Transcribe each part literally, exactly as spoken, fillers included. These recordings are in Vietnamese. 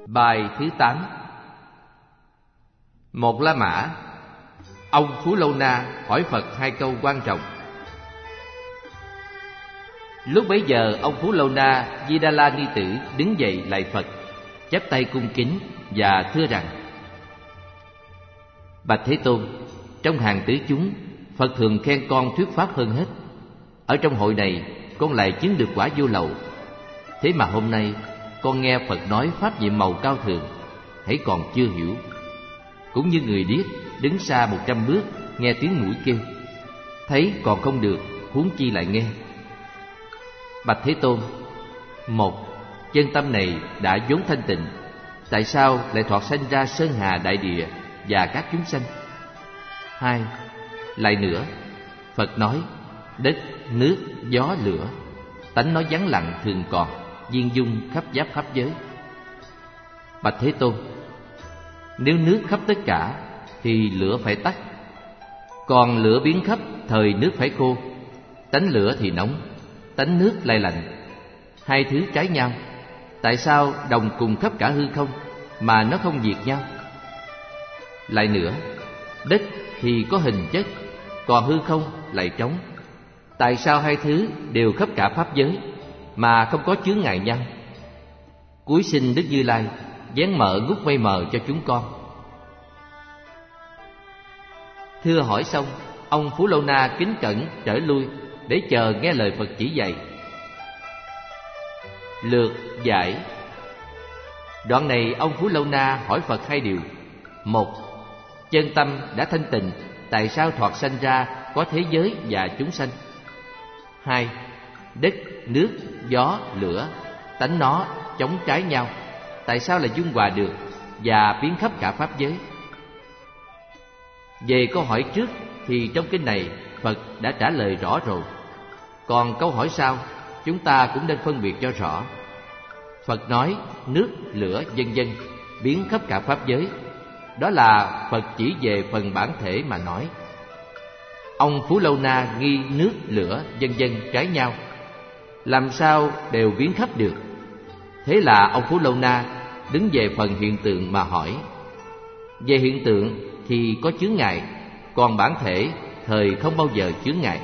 Bài thứ tám. Một La Mã. Ông Phú Lâu Na hỏi Phật hai câu quan trọng. Lúc bấy giờ ông Phú Lâu Na Di Đà La Ni Tử đứng dậy lạy Phật, chắp tay cung kính và thưa rằng: Bạch Thế Tôn, trong hàng tứ chúng, Phật thường khen con thuyết pháp hơn hết. Ở trong hội này, con lại chứng được quả vô lậu. Thế mà hôm nay con nghe Phật nói pháp nhiệm màu cao thượng, hãy còn chưa hiểu. Cũng như người điếc đứng xa một trăm bước nghe tiếng mũi kêu, thấy còn không được, huống chi lại nghe. Bạch Thế Tôn, một, chân tâm này đã vốn thanh tịnh, tại sao lại thoạt sanh ra sơn hà đại địa và các chúng sanh? Hai, lại nữa, Phật nói đất, nước, gió, lửa, tánh nó vắng lặng thường còn, viên dung khắp giáp khắp giới. Bạch Thế Tôn, nếu nước khắp tất cả thì lửa phải tắt, còn lửa biến khắp thời nước phải khô. Tánh lửa thì nóng, tánh nước lại lạnh, hai thứ trái nhau. Tại sao đồng cùng khắp cả hư không mà nó không diệt nhau? Lại nữa, đất thì có hình chất, còn hư không lại trống. Tại sao hai thứ đều khắp cả pháp giới mà không có chướng ngại nhau? Cuối sinh Đức Như Lai vén mở ngút mây mờ cho chúng con. Thưa hỏi xong, ông Phú Lâu Na kính cẩn trở lui để chờ nghe lời Phật chỉ dạy. Lược giải. Đoạn này ông Phú Lâu Na hỏi Phật hai điều. Một, chân tâm đã thanh tịnh, tại sao thoạt sanh ra có thế giới và chúng sanh? Hai, đất, nước, gió, lửa, tánh nó chống trái nhau, tại sao lại dung hòa được và biến khắp cả pháp giới? Về câu hỏi trước thì trong kinh này Phật đã trả lời rõ rồi. Còn câu hỏi sau chúng ta cũng nên phân biệt cho rõ. Phật nói nước, lửa, vân vân biến khắp cả pháp giới, đó là Phật chỉ về phần bản thể mà nói. Ông Phú Lâu Na nghi nước, lửa, vân vân trái nhau, làm sao đều biến khắp được? Thế là ông Phú Lâu Na đứng về phần hiện tượng mà hỏi. Về hiện tượng thì có chướng ngại, còn bản thể thời không bao giờ chướng ngại.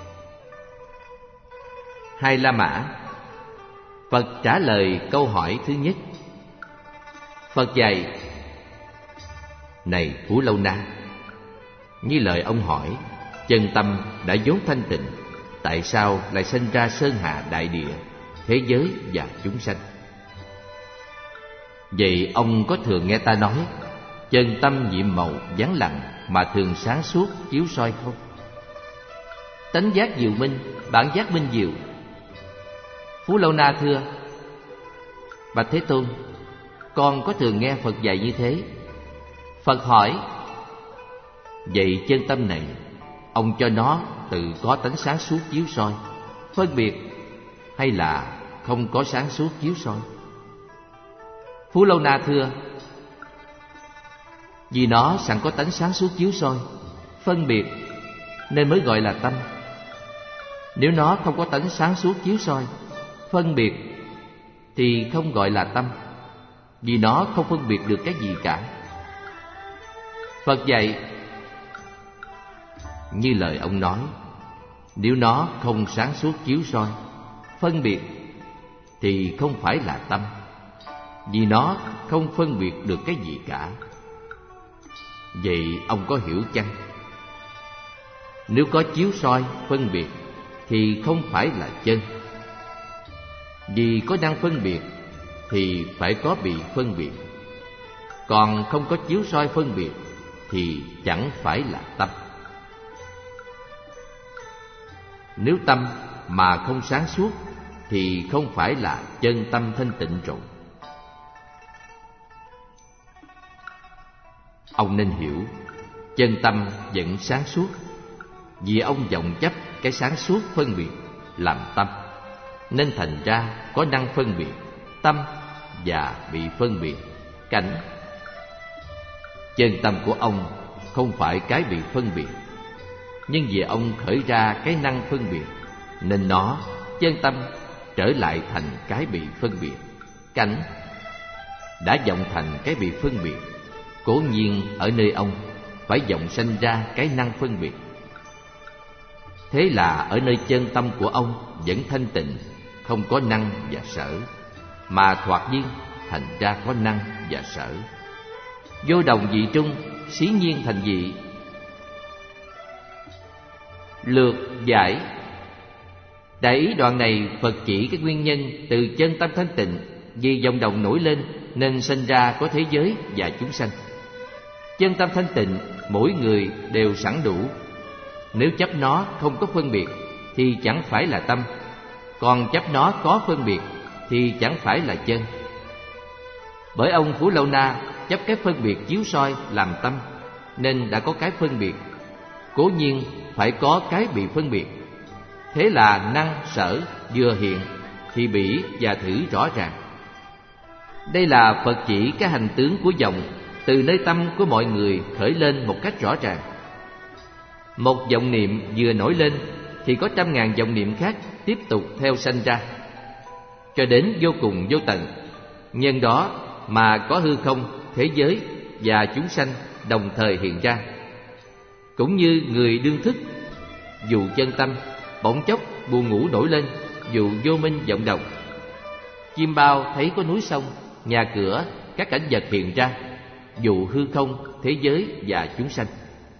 Hai La Mã. Phật trả lời câu hỏi thứ nhất. Phật dạy: Này Phú Lâu Na, như lời ông hỏi, chân tâm đã vốn thanh tịnh, tại sao lại sinh ra sơn hà đại địa, thế giới và chúng sanh? Vậy ông có thường nghe ta nói chân tâm nhiệm màu vắng lặng mà thường sáng suốt chiếu soi không? Tánh giác diệu minh, bản giác minh diệu. Phú Lâu Na thưa: Bạch Thế Tôn, con có thường nghe Phật dạy như thế. Phật hỏi: Vậy chân tâm này, ông cho nó tự có tánh sáng suốt chiếu soi, phân biệt, hay là không có sáng suốt chiếu soi? Phú Lâu Na thưa: Vì nó sẵn có tánh sáng suốt chiếu soi, phân biệt, nên mới gọi là tâm. Nếu nó không có tánh sáng suốt chiếu soi, phân biệt, thì không gọi là tâm, vì nó không phân biệt được cái gì cả. Phật dạy: Như lời ông nói, nếu nó không sáng suốt chiếu soi, phân biệt, thì không phải là tâm, vì nó không phân biệt được cái gì cả. Vậy ông có hiểu chăng? Nếu có chiếu soi, phân biệt, thì không phải là chân. Vì có năng phân biệt, thì phải có bị phân biệt. Còn không có chiếu soi phân biệt, thì chẳng phải là tâm. Nếu tâm mà không sáng suốt, thì không phải là chân tâm thanh tịnh rồi. Ông nên hiểu, chân tâm vẫn sáng suốt, vì ông vọng chấp cái sáng suốt phân biệt làm tâm, nên thành ra có năng phân biệt tâm và bị phân biệt cảnh. Chân tâm của ông không phải cái bị phân biệt, nhưng vì ông khởi ra cái năng phân biệt, nên nó, chân tâm, trở lại thành cái bị phân biệt cảnh. đã vọng thành cái bị phân biệt, cố nhiên ở nơi ông phải vọng sanh ra cái năng phân biệt. Thế là ở nơi chân tâm của ông vẫn thanh tịnh, không có năng và sở, mà thoạt nhiên thành ra có năng và sở. Vô đồng vị trung, xí nhiên thành vị. Lược giải. Đại ý đoạn này Phật chỉ cái nguyên nhân từ chân tâm thanh tịnh vì vọng động nổi lên nên sinh ra có thế giới và chúng sanh. Chân tâm thanh tịnh mỗi người đều sẵn đủ. Nếu chấp nó không có phân biệt thì chẳng phải là tâm, còn chấp nó có phân biệt thì chẳng phải là chân. Bởi ông Phú Lâu Na chấp cái phân biệt chiếu soi làm tâm, nên đã có cái phân biệt, cố nhiên phải có cái bị phân biệt. Thế là năng sở vừa hiện thì bỉ và thử rõ ràng. Đây là Phật chỉ cái hành tướng của vọng từ nơi tâm của mọi người khởi lên một cách rõ ràng. Một vọng niệm vừa nổi lên thì có trăm ngàn vọng niệm khác tiếp tục theo sanh ra, cho đến vô cùng vô tận. Nhân đó mà có hư không, thế giới và chúng sanh đồng thời hiện ra. Cũng như người đương thức, dù chân tâm bỗng chốc buồn ngủ nổi lên, dù vô minh vọng động. Chim bao thấy có núi sông, nhà cửa, các cảnh vật hiện ra, dù hư không, thế giới và chúng sanh.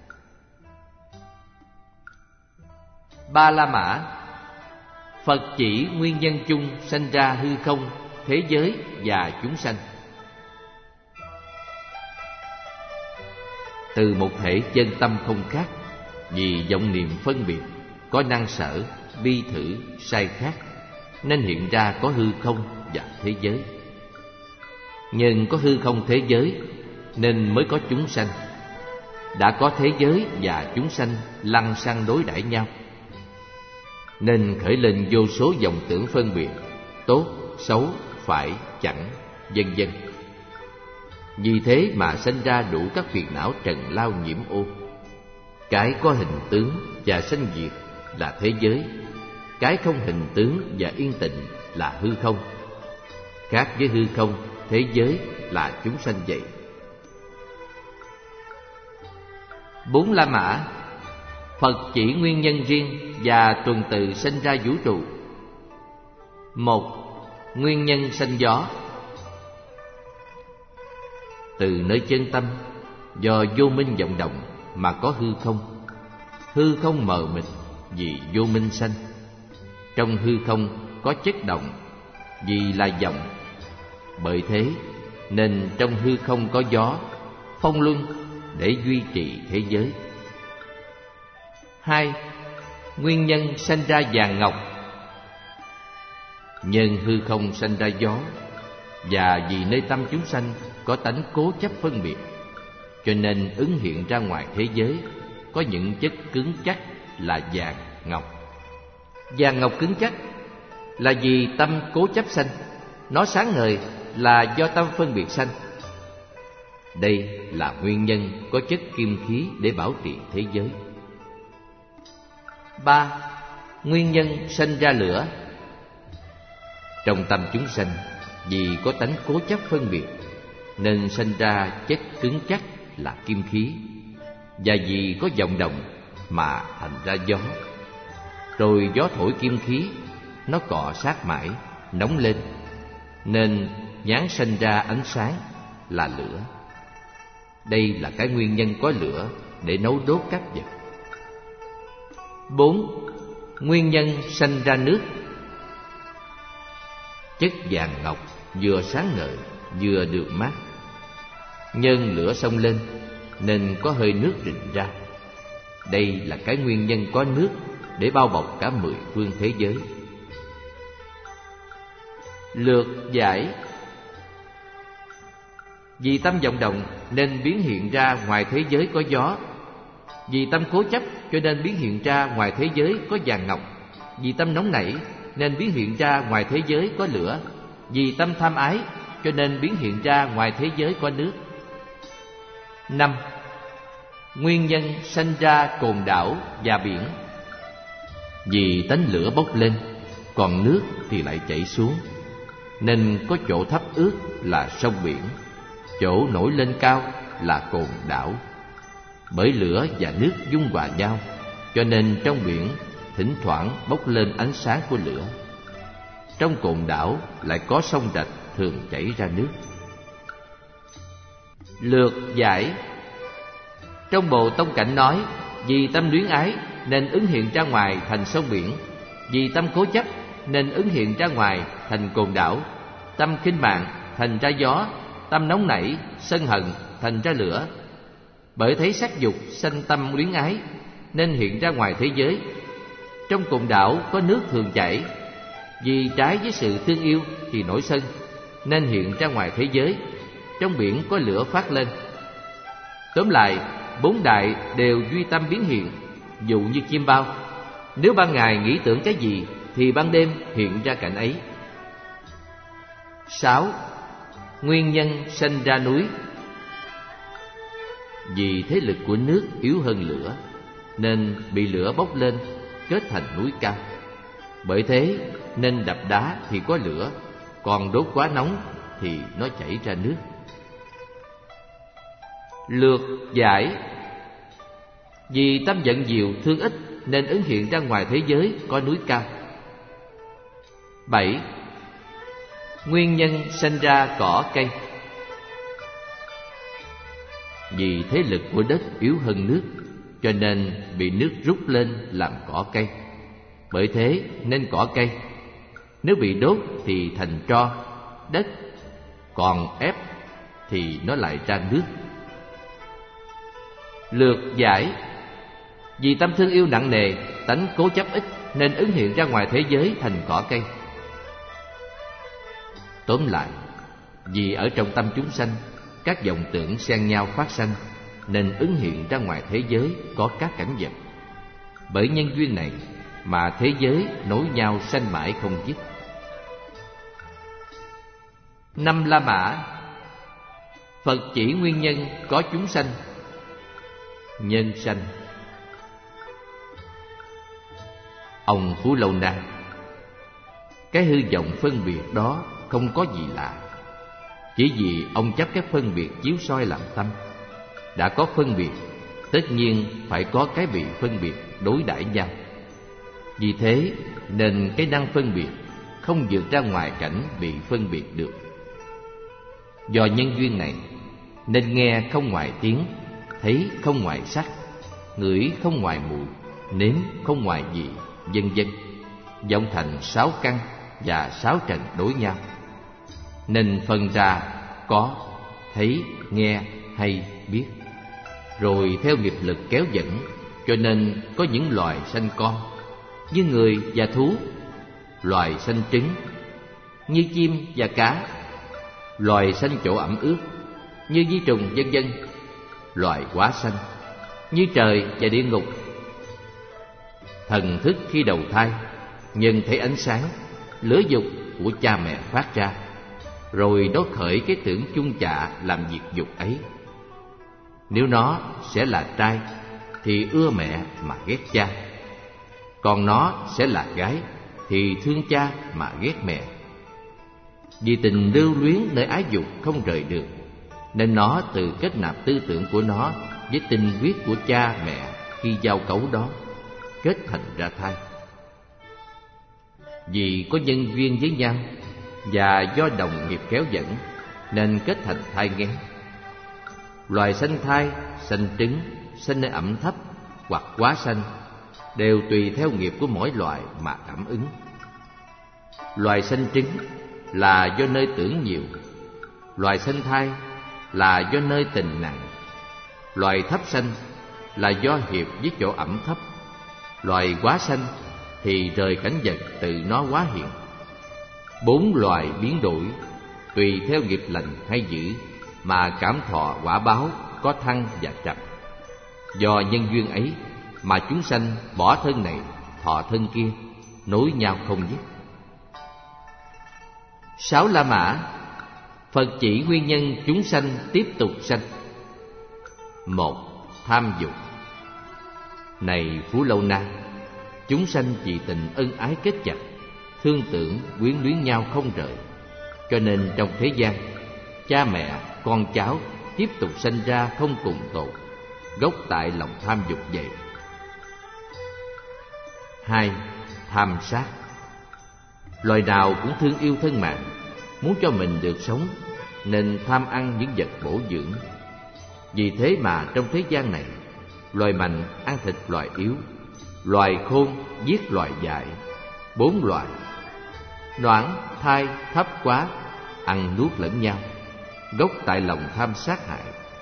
Ba La Mã. Phật chỉ nguyên nhân chung sanh ra hư không, thế giới và chúng sanh. Từ một thể chân tâm không khác, vì vọng niệm phân biệt, có năng sở, bi thử, sai khác, nên hiện ra có hư không và thế giới. Nhưng có hư không thế giới nên mới có chúng sanh. Đã có thế giới và chúng sanh lăng xăng đối đãi nhau, nên khởi lên vô số vọng tưởng phân biệt, tốt, xấu, phải, chẳng, vân vân. Vì thế mà sinh ra đủ các phiền não trần lao nhiễm ô. Cái có hình tướng và sanh diệt là thế giới, cái không hình tướng và yên tịnh là hư không. Khác với hư không, thế giới là chúng sanh vậy. Bốn La Mã. Phật chỉ nguyên nhân riêng và tuần tự sinh ra vũ trụ. Một. Nguyên nhân sanh gió. Từ nơi chân tâm, do vô minh vọng động mà có hư không. Hư không mờ mịt vì vô minh sanh. Trong hư không có chất động vì là vọng. Bởi thế nên trong hư không có gió, phong luân để duy trì thế giới. Hai. Nguyên nhân sanh ra vàng ngọc. Nhân hư không sanh ra gió, và vì nơi tâm chúng sanh có tánh cố chấp phân biệt, cho nên ứng hiện ra ngoài thế giới có những chất cứng chắc là vàng ngọc. Vàng ngọc cứng chắc là vì tâm cố chấp sanh, nó sáng ngời là do tâm phân biệt sanh. Đây là nguyên nhân có chất kim khí để bảo trì thế giới. Ba. Nguyên nhân sanh ra lửa. Trong tâm chúng sanh, vì có tánh cố chấp phân biệt, nên sanh ra chất cứng chắc là kim khí, và vì có vọng động mà thành ra gió. Rồi gió thổi kim khí, nó cọ sát mãi, nóng lên, nên nhán sanh ra ánh sáng là lửa. Đây là cái nguyên nhân có lửa để nấu đốt các vật. Bốn. Nguyên nhân sanh ra nước. Chất vàng ngọc vừa sáng ngời vừa được mát, nhân lửa xông lên nên có hơi nước rình ra. Đây là cái nguyên nhân có nước để bao bọc cả mười phương thế giới. Lược giải. Vì tâm vọng động nên biến hiện ra ngoài thế giới có gió. Vì tâm cố chấp cho nên biến hiện ra ngoài thế giới có vàng ngọc. Vì tâm nóng nảy nên biến hiện ra ngoài thế giới có lửa. Vì tâm tham ái cho nên biến hiện ra ngoài thế giới có nước. Năm. Nguyên nhân sanh ra cồn đảo và biển. Vì tánh lửa bốc lên, còn nước thì lại chảy xuống. nên có chỗ thấp ướt là sông biển, chỗ nổi lên cao là cồn đảo. Bởi lửa và nước dung hòa nhau, cho nên trong biển thỉnh thoảng bốc lên ánh sáng của lửa. Trong cồn đảo lại có sông rạch thường chảy ra nước. Lược giải. Trong Bộ Tông Cảnh nói, vì tâm luyến ái nên ứng hiện ra ngoài thành sông biển, vì tâm cố chấp nên ứng hiện ra ngoài thành cồn đảo, tâm khinh mạng thành ra gió, tâm nóng nảy sân hận thành ra lửa. Bởi thấy sắc dục sanh tâm luyến ái nên hiện ra ngoài thế giới. Trong cồn đảo có nước thường chảy, vì trái với sự thương yêu thì nổi sân nên hiện ra ngoài thế giới. Trong biển có lửa phát lên. Tóm lại, bốn đại đều duy tâm biến hiện, dụ như chim bao. Nếu ban ngày nghĩ tưởng cái gì thì ban đêm hiện ra cảnh ấy. Sáu. Nguyên nhân sanh ra núi. Vì thế lực của nước yếu hơn lửa nên bị lửa bốc lên kết thành núi cao. Bởi thế nên đập đá thì có lửa, còn đốt quá nóng thì nó chảy ra nước. Lược giải. Vì tâm giận nhiều thương ít nên ứng hiện ra ngoài thế giới có núi cao. Bảy. Nguyên nhân sanh ra cỏ cây. Vì thế lực của đất yếu hơn nước, cho nên bị nước rút lên làm cỏ cây. Bởi thế nên cỏ cây. Nếu bị đốt thì thành tro, đất, còn ép thì nó lại ra nước. Lược giải. Vì tâm thương yêu nặng nề, tánh cố chấp ít nên ứng hiện ra ngoài thế giới thành cỏ cây. Tóm lại, vì ở trong tâm chúng sanh các vọng tưởng xen nhau phát sanh nên ứng hiện ra ngoài thế giới có các cảnh vật. Bởi nhân duyên này mà thế giới nối nhau sanh mãi không dứt. Năm La Mã. Phật chỉ nguyên nhân có chúng sanh. Nhân sanh. Ông Phú Lâu Na. Cái hư vọng phân biệt đó không có gì lạ, chỉ vì ông chấp cái phân biệt chiếu soi làm tâm. Đã có phân biệt, tất nhiên phải có cái bị phân biệt đối đãi nhau. Vì thế nên cái năng phân biệt không vượt ra ngoài cảnh bị phân biệt được. Do nhân duyên này nên nghe không ngoài tiếng, thấy không ngoài sắc, ngửi không ngoài mùi, nếm không ngoài vị, vân vân, vọng thành sáu căn và sáu trần đối nhau. Nên phân ra có, thấy, nghe hay biết. Rồi theo nghiệp lực kéo dẫn, cho nên có những loài sanh con, như người và thú, loài sanh trứng, như chim và cá, loài sanh chỗ ẩm ướt, như vi trùng vân vân, loài quá sanh, như trời và địa ngục. Thần thức khi đầu thai, nhân thấy ánh sáng, lửa dục của cha mẹ phát ra, rồi nó khởi cái tưởng chung chạ làm việc dục ấy. Nếu nó sẽ là trai thì ưa mẹ mà ghét cha, còn nó sẽ là gái thì thương cha mà ghét mẹ. Vì tình lưu luyến nơi ái dục không rời được, nên nó tự kết nạp tư tưởng của nó với tình huyết của cha mẹ khi giao cấu đó, kết thành ra thai. Vì có nhân duyên với nhau và do đồng nghiệp kéo dẫn nên kết thành thai nghén. Loài sanh thai, sanh trứng, sanh nơi ẩm thấp hoặc quá sanh đều tùy theo nghiệp của mỗi loài mà cảm ứng. Loài sanh trứng là do nơi tưởng nhiều, loài sanh thai là do nơi tình nặng, loài thấp sanh là do hiệp với chỗ ẩm thấp, loài quá sanh thì rời cảnh vật tự nó quá hiện. Bốn loài biến đổi tùy theo nghiệp lành hay dữ mà cảm thọ quả báo có thăng và trầm. Do nhân duyên ấy mà chúng sanh bỏ thân này thọ thân kia, nối nhau không dứt. Sáu La Mã. Phật chỉ nguyên nhân chúng sanh tiếp tục sanh. Một. Tham dục. Này Phú Lâu Na, chúng sanh vì tình ân ái kết chặt, thương tưởng quyến luyến nhau không rời, Cho nên trong thế gian, cha mẹ, con cháu tiếp tục sanh ra không cùng tột, gốc tại lòng tham dục vậy. Hai, tham sát. Loài nào cũng thương yêu thân mạng, muốn cho mình được sống, nên tham ăn những vật bổ dưỡng. Vì thế mà trong thế gian này, loài mạnh ăn thịt loài yếu, loài khôn giết loài dại. Bốn loài noãn, thai, thấp quá ăn nuốt lẫn nhau, gốc tại lòng tham sát hại.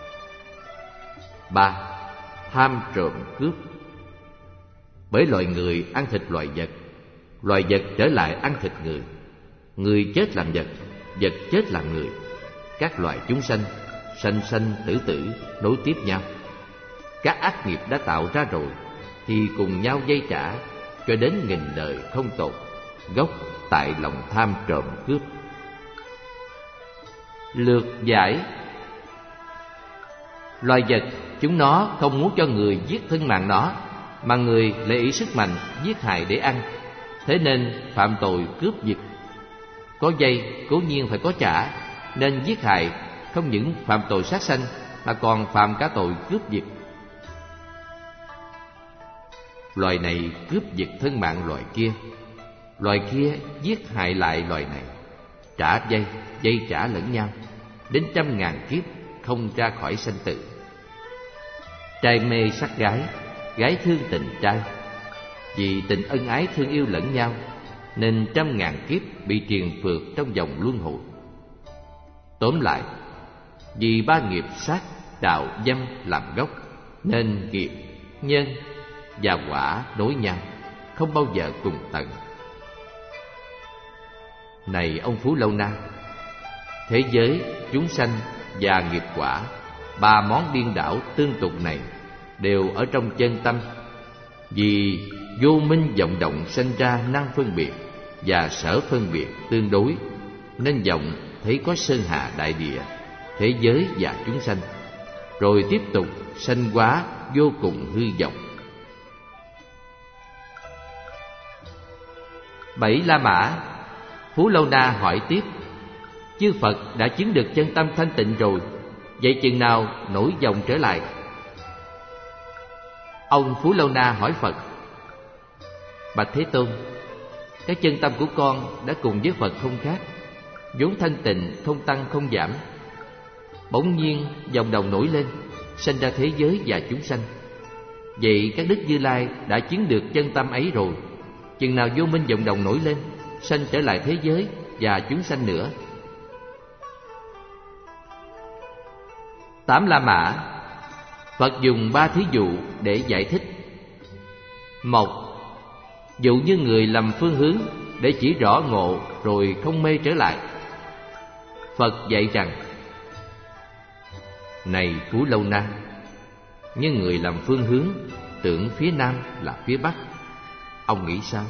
Ba, tham trộm cướp. Bởi loài người ăn thịt loài vật, loài vật trở lại ăn thịt người, người chết làm vật, vật chết làm người. Các loài chúng sanh sanh sanh tử tử nối tiếp nhau. Các ác nghiệp đã tạo ra rồi thì cùng nhau dây trả cho đến nghìn đời không tột, gốc tại lòng tham trộm cướp. Lược giải. Loài vật chúng nó không muốn cho người giết thân mạng nó, mà người lại ý sức mạnh giết hại để ăn, thế nên phạm tội cướp giật. Có dây cố nhiên phải có trả, nên giết hại không những phạm tội sát sanh mà còn phạm cả tội cướp giật. Loài này cướp giật thân mạng loài kia, loài kia giết hại lại loài này, trả dây, dây trả lẫn nhau, đến trăm ngàn kiếp không ra khỏi sanh tử. Trai mê sắc gái, gái thương tình trai. Vì tình ân ái thương yêu lẫn nhau, nên trăm ngàn kiếp bị triền phượt trong vòng luân hồi. Tóm lại, vì ba nghiệp sát, đạo, dâm làm gốc, nên nghiệp, nhân và quả đối nhau, không bao giờ cùng tận. Này ông Phú Lâu Na, thế giới, chúng sanh và nghiệp quả, ba món điên đảo tương tục này đều ở trong chân tâm. Vì vô minh vọng động sanh ra năng phân biệt và sở phân biệt tương đối, nên vọng thấy có sơn hà đại địa, thế giới và chúng sanh, rồi tiếp tục sanh hóa vô cùng hư vọng. Bảy La Mã. Phú Lâu Na hỏi tiếp: chư Phật đã chứng được chân tâm thanh tịnh rồi, vậy chừng nào nổi vọng trở lại? Ông Phú Lâu Na hỏi Phật: bạch Thế Tôn, cái chân tâm của con đã cùng với Phật không khác, vốn thanh tịnh không tăng không giảm. Bỗng nhiên vọng động nổi lên, sanh ra thế giới và chúng sanh. Vậy các Đức Như Lai đã chứng được chân tâm ấy rồi, chừng nào vô minh vọng động nổi lên, sanh trở lại thế giới và chúng sanh nữa? Tám La Mã. Phật dùng ba thí dụ để giải thích. Một, dụ như người lầm phương hướng để chỉ rõ ngộ rồi không mê trở lại. Phật dạy rằng: này Phú Lâu Na, như người lầm phương hướng, tưởng phía nam là phía bắc, ông nghĩ sao?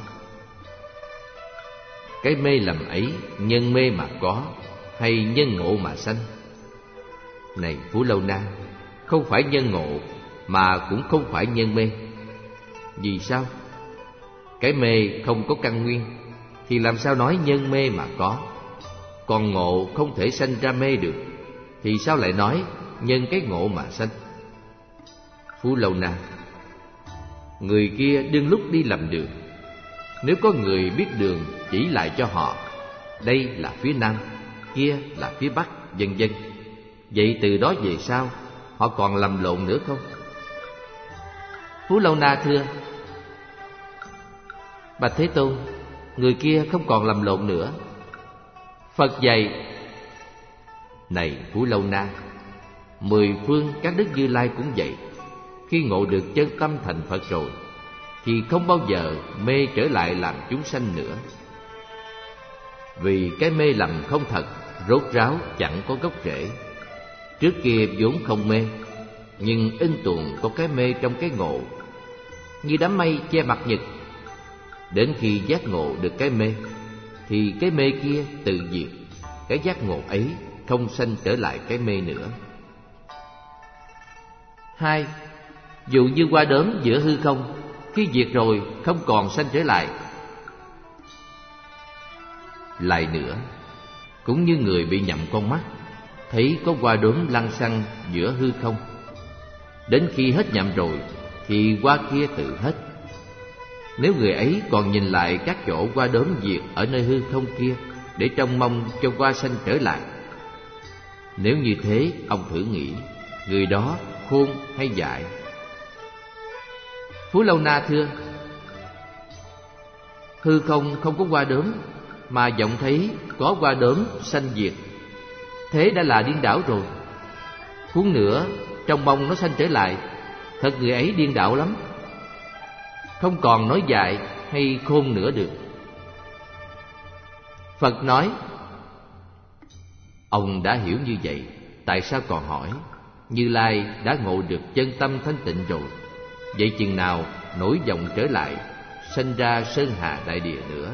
Cái mê lầm ấy nhân mê mà có, hay nhân ngộ mà sanh? Này Phú Lâu Na, không phải nhân ngộ mà cũng không phải nhân mê. Vì sao? Cái mê không có căn nguyên thì làm sao nói nhân mê mà có? Còn ngộ không thể sanh ra mê được thì sao lại nói nhân cái ngộ mà sanh? Phú Lâu Na, người kia đương lúc đi lầm đường, nếu có người biết đường chỉ lại cho họ, đây là phía nam, kia là phía bắc, vân vân, vậy từ đó về sau họ còn lầm lộn nữa không? Phú Lâu Na thưa: bạch Thế Tôn, người kia không còn lầm lộn nữa. Phật dạy: này Phú Lâu Na, mười phương các Đức Như Lai cũng vậy. Khi ngộ được chân tâm thành Phật rồi thì không bao giờ mê trở lại làm chúng sanh nữa. Vì cái mê lầm không thật, rốt ráo chẳng có gốc rễ. Trước kia vốn không mê, nhưng in tuồng có cái mê trong cái ngộ, như đám mây che mặt nhật. Đến khi giác ngộ được cái mê thì cái mê kia tự diệt, cái giác ngộ ấy không sanh trở lại cái mê nữa. Hai, dù như hoa đốm giữa hư không, khi diệt rồi không còn sanh trở lại. Lại nữa, cũng như người bị nhầm con mắt, thấy có hoa đốm lăn xăng giữa hư không. Đến khi hết nhầm rồi thì hoa kia tự hết. Nếu người ấy còn nhìn lại các chỗ hoa đốm diệt ở nơi hư không kia để trông mong cho hoa xanh trở lại, nếu như thế, ông thử nghĩ, người đó khôn hay dại? Phú Lâu Na thưa: hư không không có hoa đốm, mà vọng thấy có hoa đốm sanh diệt, thế đã là điên đảo rồi. Huống nữa, trông mong nó sanh trở lại, thật người ấy điên đảo lắm, không còn nói dại hay khôn nữa được. Phật nói: ông đã hiểu như vậy, tại sao còn hỏi? Như Lai đã ngộ được chân tâm thanh tịnh rồi, vậy chừng nào nổi vọng trở lại, sanh ra sơn hà đại địa nữa?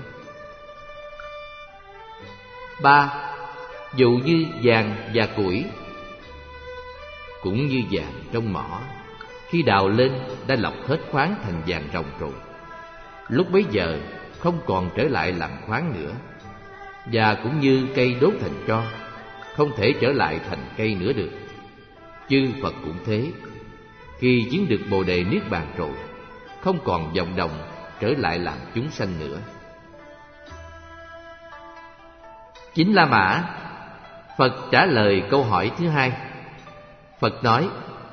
Ba, dụ như vàng và củi. Cũng như vàng trong mỏ, khi đào lên đã lọc hết khoáng thành vàng ròng rồi, lúc bấy giờ không còn trở lại làm khoáng nữa. Và cũng như cây đốt thành tro, không thể trở lại thành cây nữa được. Chư Phật cũng thế, khi chứng được Bồ Đề Niết Bàn rồi, không còn vọng động trở lại làm chúng sanh nữa. Chính La Mã, Phật trả lời câu hỏi thứ hai. Phật nói: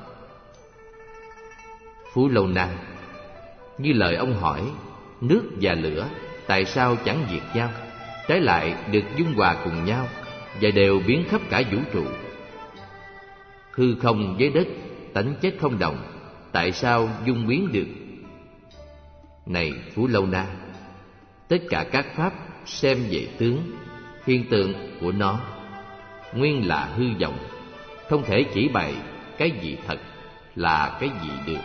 Phú Lâu Na, như lời ông hỏi, nước và lửa tại sao chẳng diệt nhau, trái lại được dung hòa cùng nhau và đều biến khắp cả vũ trụ? Hư không với đất tánh chất không đồng, tại sao dung biến được? Này Phú Lâu Na, tất cả các pháp xem về tướng, hiện tượng của nó nguyên là hư vọng, không thể chỉ bày cái gì thật là cái gì được.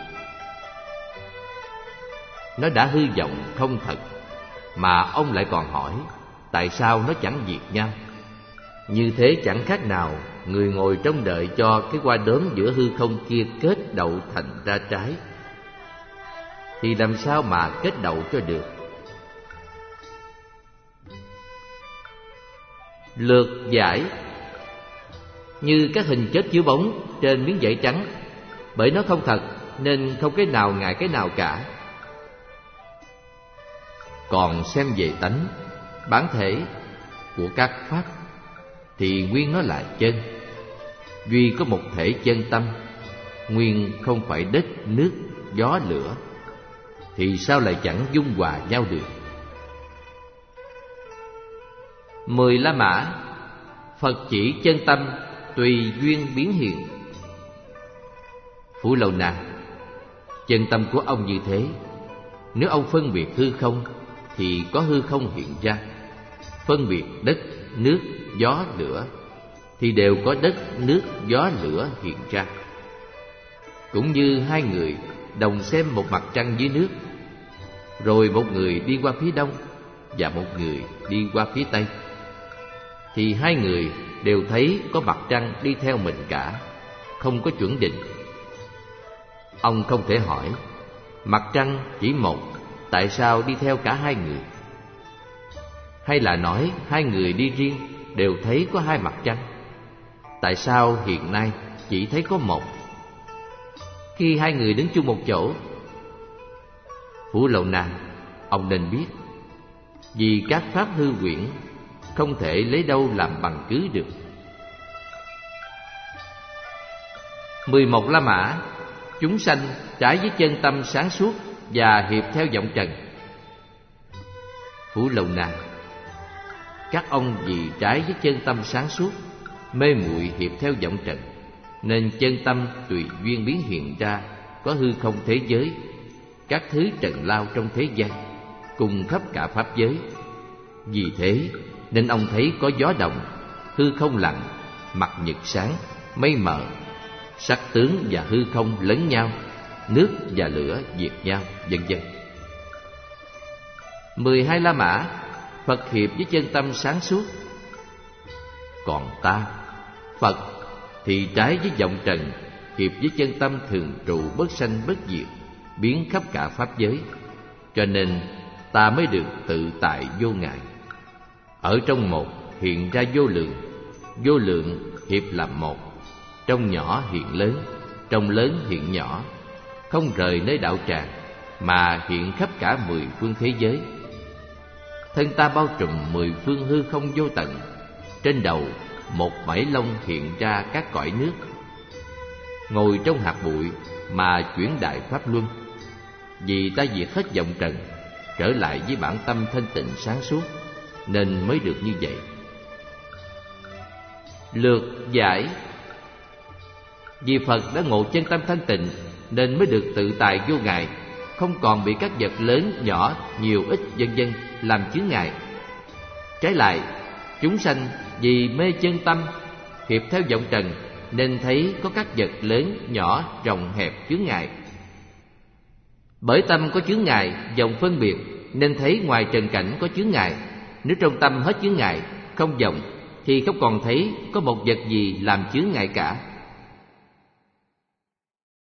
Nó đã hư vọng không thật, mà ông lại còn hỏi tại sao nó chẳng diệt nhau? Như thế chẳng khác nào người ngồi trông đợi cho cái hoa đốm giữa hư không kia kết đậu thành ra trái, thì làm sao mà kết đậu cho được? Lược giải, như các hình chất chiếu bóng trên miếng vải trắng, bởi nó không thật nên không cái nào ngại cái nào cả. Còn xem về tánh, bản thể của các pháp, thì nguyên nó là chân. Duy có một thể chân tâm, nguyên không phải đất, nước, gió, lửa, thì sao lại chẳng dung hòa nhau được? Mười La Mã, Phật chỉ chân tâm tùy duyên biến hiện. Phú Lâu Na, chân tâm của ông như thế. Nếu ông phân biệt hư không thì có hư không hiện ra, phân biệt đất, nước, gió, lửa thì đều có đất, nước, gió, lửa hiện ra. Cũng như hai người đồng xem một mặt trăng dưới nước, rồi một người đi qua phía đông và một người đi qua phía tây, thì hai người đều thấy có mặt trăng đi theo mình cả, không có chuẩn định. Ông không thể hỏi mặt trăng chỉ một, tại sao đi theo cả hai người? Hay là nói hai người đi riêng đều thấy có hai mặt trăng, tại sao hiện nay chỉ thấy có một, khi hai người đứng chung một chỗ? Phú Lâu Na, ông nên biết, vì các pháp hư huyễn không thể lấy đâu làm bằng cứ được. Mười một La Mã, chúng sanh trái với chân tâm sáng suốt và hiệp theo vọng trần. Phú Lâu Na, các ông vì trái với chân tâm sáng suốt, mê muội hiệp theo vọng trần, nên chân tâm tùy duyên biến hiện ra có hư không thế giới, các thứ trần lao trong thế gian, cùng khắp cả pháp giới. Vì thế nên ông thấy có gió động, hư không lặng, mặt nhật sáng, mây mờ, sắc tướng và hư không lẫn nhau, nước và lửa diệt nhau, vân vân. Mười hai La Mã, Phật hiệp với chân tâm sáng suốt. Còn ta, Phật, thì trái với vọng trần, hiệp với chân tâm thường trụ bất sanh bất diệt, biến khắp cả pháp giới. Cho nên ta mới được tự tại vô ngại. Ở trong một hiện ra vô lượng, vô lượng hiệp làm một. Trong nhỏ hiện lớn, trong lớn hiện nhỏ, không rời nơi đạo tràng, mà hiện khắp cả mười phương thế giới. Thân ta bao trùm mười phương hư không vô tận, trên đầu một mảy lông hiện ra các cõi nước. Ngồi trong hạt bụi mà chuyển đại pháp luân, vì ta diệt hết vọng trần, trở lại với bản tâm thanh tịnh sáng suốt, nên mới được như vậy. Lược giải: vì Phật đã ngộ chân tâm thanh tịnh, nên mới được tự tại vô ngại, không còn bị các vật lớn nhỏ, nhiều ít vân vân làm chướng ngại. Trái lại, chúng sanh vì mê chân tâm, hiệp theo vọng trần, nên thấy có các vật lớn nhỏ, rộng hẹp chướng ngại. Bởi tâm có chướng ngại, vọng phân biệt, nên thấy ngoài trần cảnh có chướng ngại. Nếu trong tâm hết chướng ngại, không vọng, thì không còn thấy có một vật gì làm chướng ngại cả.